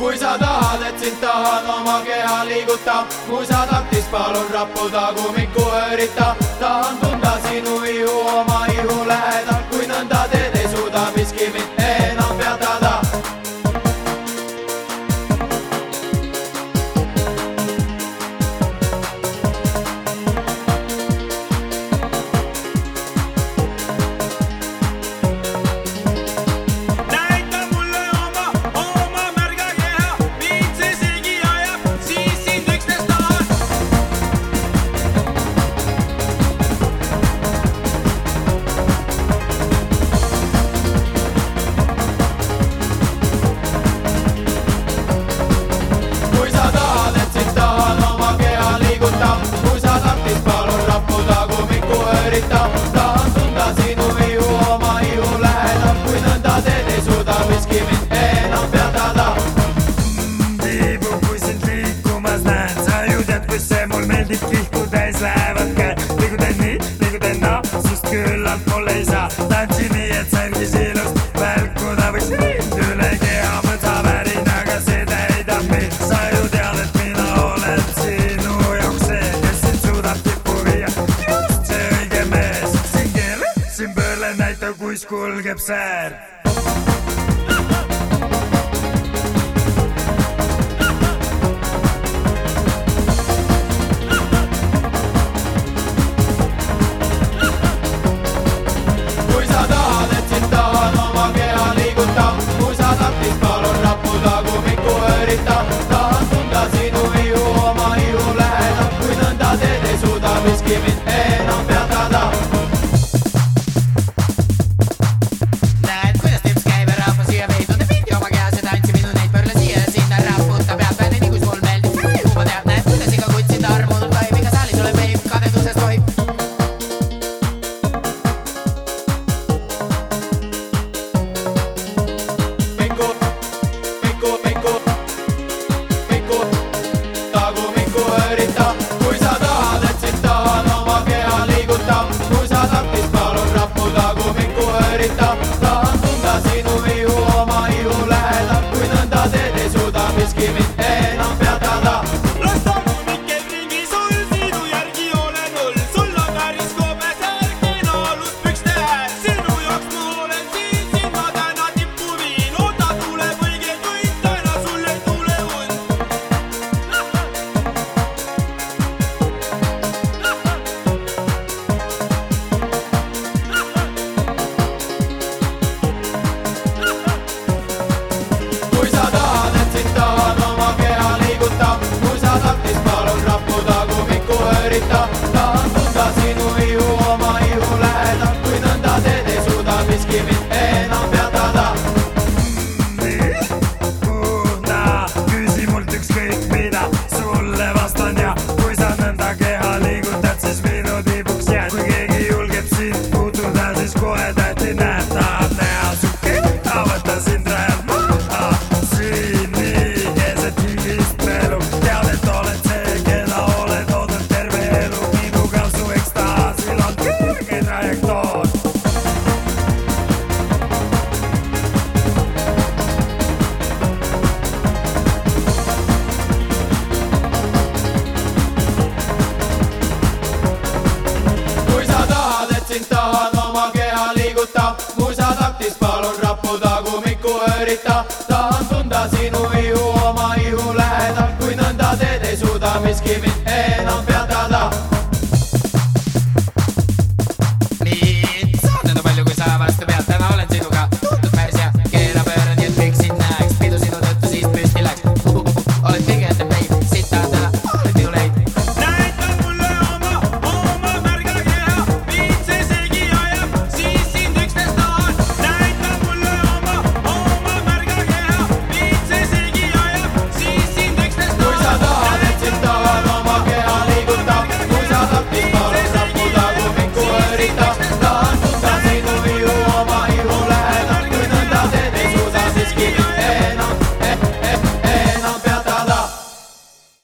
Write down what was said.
kui sa tahad, et sind tahan oma keha liiguta, musa taktis palun rapu tagumikku õõrita. Tahan tunda sinu ihu oma ihu lähedal, kui nõnda teed ei suuda miski mind enam peatada. Tahan tunda sinu ihu oma ihu lähedal, kui nõnda teed ei suuda miski mind enam peatada. Tiibu, kui sind liikumas näen, sa ju tead, kus see mul meeldib, kihku täis lähevad käed. Liigutan nii, liigutan naa, sest küllalt mul ei saa. Tantsi nii, et särgis ilust välkuda võiks mind üle keha mõtsa värinaga, see täidab mind. Sa ju tead, et mina olen sinu jaoks see, kes sind suudab tippu viia. Just see õige mees, siin keele, siin pöörle näita, kus kulgeb säär. Kui sa tahad, et sind tahan oma keha liiguta, musa taktis palun rapu tagumikku õõrita. Tahan tunda sinu ihu oma ihu lähedal, kui nõnda teed ei suuda miski mind enam peatada. Näed, kuidas tips käib ja rahva siia veid, on te pindi oma kehas ja tantsi minu neid pöörle siia ja sinna raputa peab peale nii, kus mul meeldib. Juba tead, näed, kuidas iga kutt sind armunud tohib, iga saalis ole veib, kadedusest tohib. Tagumikku õõrita, kui sa tahad, et sind tahan oma keha liiguta, musa taktis palun rapu tagumikku õõrita. Tahan tunda sinu ihu oma ihu lähedal, kui nõnda teed ei suuda miski mind enam peatada. Las tagumik käib ringi sul, sinu järgi olen hull. Sul on päris kobe särk, kena alus pükste äär. Sinu jaoks ma olen siin ma täna tippu viin. Oota, tuleb õige tund, täna sul ei tule und. Kui sa tahad, et sind tahan oma keha liiguta, musa taktis palun rapu tagumikku õõrita. Tahan tunda sinu ihu oma ihu lähedal, kui nõnda teed ei suuda miski mind enam peatada. Kuna küsi mult ükskõik mida, sulle vastan ja kui sa nõnda keha liigutad, siis minu tiibuks jääd. Kui keegi julgeb sind puutuda, siis kohe tähti näeb, tahab näha su keha, võtta sind rajalt maha. Siin nii keset hingist meelu, tead, et oled see, keda oled oodanud terve elu. Minuga su ekstaasil on kõrge trajektoor.